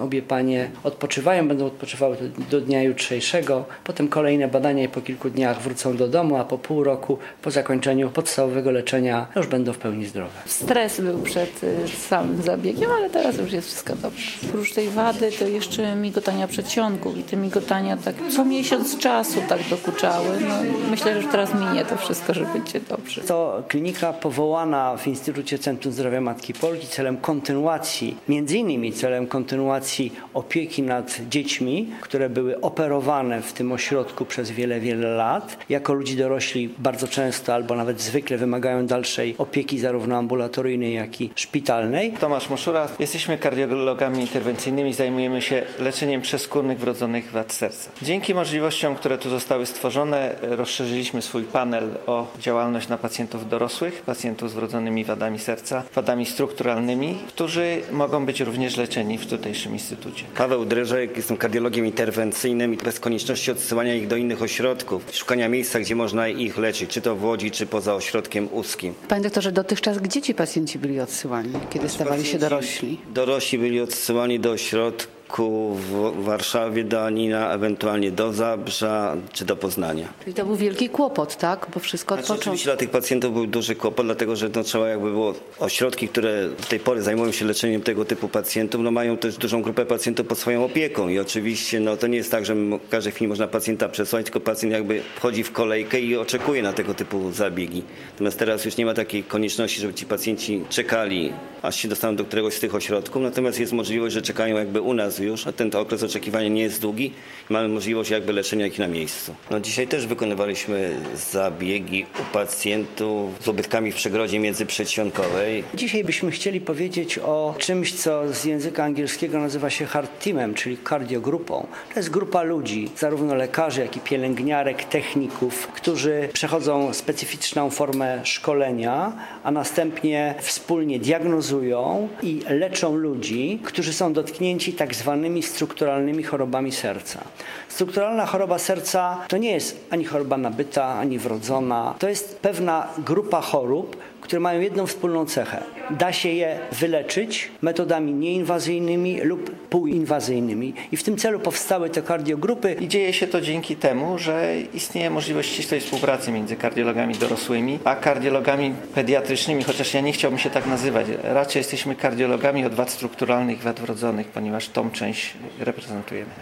Obie panie odpoczywają, będą odpoczywały do dnia jutrzejszego. Potem kolejne badania i po kilku dniach wrócą do domu, a po pół roku po zakończeniu podstawowego leczenia już będą w pełni zdrowe. Stres był przed samym zabiegiem, ale teraz już jest wszystko dobrze. Oprócz tej wady to jeszcze migotania przedsionków i te migotania tak co miesiąc czasu tak dokuczały. No i myślę, że już teraz minie to wszystko, że będzie dobrze. To klinika powołana w Instytucie Centrum Zdrowia Matki Polki celem kontynuacji, między innymi celem kontynuacji opieki nad dziećmi, które były operowane w tym ośrodku przez wiele, wiele lat. Jako ludzi dorośli bardzo często albo nawet zwykle wymagają dalszej opieki zarówno ambulatoryjnej, jak i szpitalnej. Tomasz Moszura. Jesteśmy kardiologami interwencyjnymi, zajmujemy się leczeniem przeskórnych wrodzonych wad serca. Dzięki możliwościom, które tu zostały stworzone, rozszerzyliśmy swój panel o działalność na pacjentów dorosłych, pacjentów z wrodzonymi wadami serca, wadami strukturalnymi, którzy mogą być również leczeni w tutejszym instytucie. Paweł Dryżek, jestem kardiologiem interwencyjnym i bez konieczności odsyłania ich do innych ośrodków, szukania miejsca, gdzie można ich leczyć, czy to w Łodzi, czy poza ośrodkiem łódzkim. Panie doktorze, dotychczas gdzie ci pacjenci byli odsyłani, kiedy stawali się dorośli? Dorośli byli odsyłani do ośrodków w Warszawie, do Anina, ewentualnie do Zabrza czy do Poznania. Czyli to był wielki kłopot, tak? Bo wszystko od początku. Oczywiście dla tych pacjentów był duży kłopot, dlatego że trzeba jakby było ośrodki, które do tej pory zajmują się leczeniem tego typu pacjentów, mają też dużą grupę pacjentów pod swoją opieką i oczywiście to nie jest tak, że w każdej chwili można pacjenta przesłać, tylko pacjent jakby wchodzi w kolejkę i oczekuje na tego typu zabiegi. Natomiast teraz już nie ma takiej konieczności, żeby ci pacjenci czekali, aż się dostaną do któregoś z tych ośrodków, natomiast jest możliwość, że czekają jakby u nas już, a ten okres oczekiwania nie jest długi. Mamy możliwość jakby leczenia ich na miejscu. Dzisiaj też wykonywaliśmy zabiegi u pacjentów z ubytkami w przegrodzie międzyprzedsionkowej. Dzisiaj byśmy chcieli powiedzieć o czymś, co z języka angielskiego nazywa się heart teamem, czyli kardiogrupą. To jest grupa ludzi, zarówno lekarzy, jak i pielęgniarek, techników, którzy przechodzą specyficzną formę szkolenia, a następnie wspólnie diagnozują i leczą ludzi, którzy są dotknięci tak zwanymi strukturalnymi chorobami serca. Strukturalna choroba serca to nie jest ani choroba nabyta, ani wrodzona. To jest pewna grupa chorób, które mają jedną wspólną cechę. Da się je wyleczyć metodami nieinwazyjnymi lub półinwazyjnymi. I w tym celu powstały te kardiogrupy. I dzieje się to dzięki temu, że istnieje możliwość ścisłej współpracy między kardiologami dorosłymi, a kardiologami pediatrycznymi, chociaż ja nie chciałbym się tak nazywać. Raczej jesteśmy kardiologami od wad strukturalnych i wad wrodzonych, ponieważ tą część reprezentujemy.